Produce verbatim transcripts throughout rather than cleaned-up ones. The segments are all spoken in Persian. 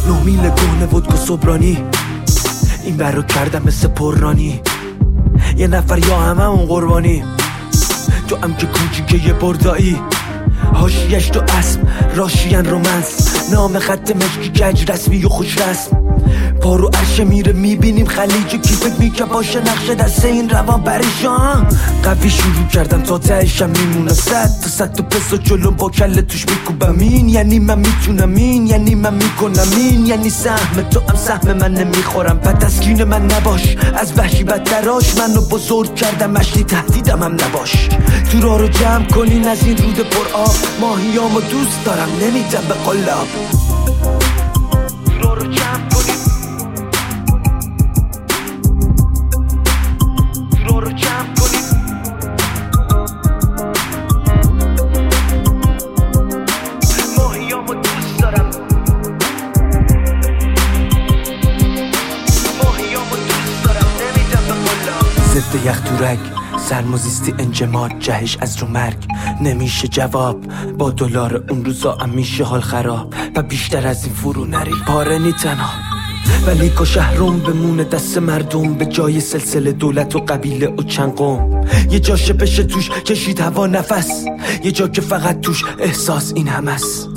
نه میل گونه ودکا صبرانی، این برو کردم مثل پررانی. یه نفر یا همه اون قربانی، تو هم که کوچیکه یه بردایی. حاشیه‌اش تو اسم راشیان رومنس، نام خط مشکی کج رسمی و خوش رسم. پارو عرشه میره میبینیم خلیج و کیفت میکه باشه نقشه دست این روان پریشان. قوی شروع کردم تا تهشم میمونه صد تا صد تا پس و جلو با کله توش میکوبم. این یعنی من میتونم، این یعنی من میکنم، این یعنی سهم تو هم سهم من نمیخورم. پس تسکین من نباش، از وحشی بدتراش منو بزرگ کردم، مشتی تهدیدم هم نباش. تو راه رو جمع کنین از این رود پر آب، ماهیامو دوست دارم نمیدم به قلاب. تو راه رو جمع کنین، تو راه رو جمع کنین. ماهیامو دوست دارم، ماهیامو دوست دارم نمیدم به قلاب. ضد یخ تو رگ، سرمازیستی انجماد، جهش از رو مرگ نمیشه جواب. با دلار اون روزا هم میشه حال خراب و بیشتر از این فرو نری پاره نی تنها. ولی که شهرم بمونه دست مردم به جای سلسله دولت و قبیله و چند قوم. یه جاشه بشه توش کشید هوا نفس، یه جا که فقط توش احساس این هم است.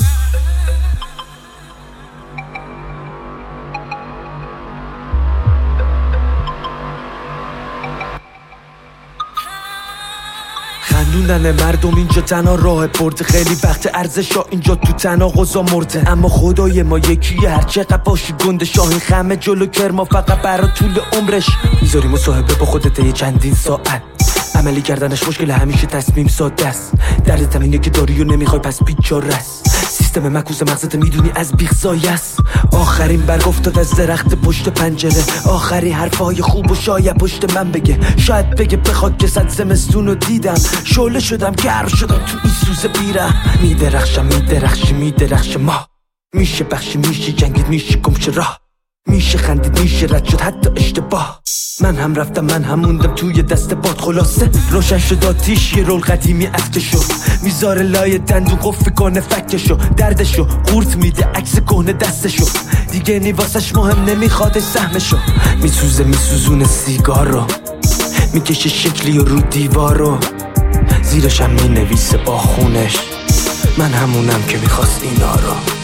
خندوندن مردم اینجا تنها راه برده، خیلی وقت ارزشا اینجا تو تناقضا مرده. اما خدای ما یکیه، هر چقدر باشی گنده شاهین خمه جلو کرما فقط برا طول عمرش. میذاری مصاحبه با خودت یه چندین ساعت، عملی کردنش مشکل همیشه تصمیم ساده است. دردت هم اینه که داری و نمیخوای پس بیچاره است. سیستم مکوس مغزت میدونی از بیخ زایه است. آخرین برگ افتاد از درخت پشت پنجره، آخری حرفای خوب و شاید پشت من بگه. شاید بگه بخواد که صد زمستون رو دیدم، شعله شدم گرم شدم تو این سوز بیرم. میدرخشم میدرخشی میدرخش ما، میشه بخشی میشه جنگید میشه گمشه راه، میشه خندید میشه رد شد حتی اشتباه. من هم رفتم من هم موندم توی دست باد، خلاصه روشن شد آتیش یه رول قدیمی افتشو. میذاره لای دندون قفل کنه فکشو، دردشو قورت میده عکس کهنه دستشو. دیگه نی واسش مهم نمیخواد سهمشو. میسوزه میسوزونه سیگار رو، میکشه شکلی و رو دیوار رو، زیرش هم مینویسه با خونش من همونم که میخواست اینا رو.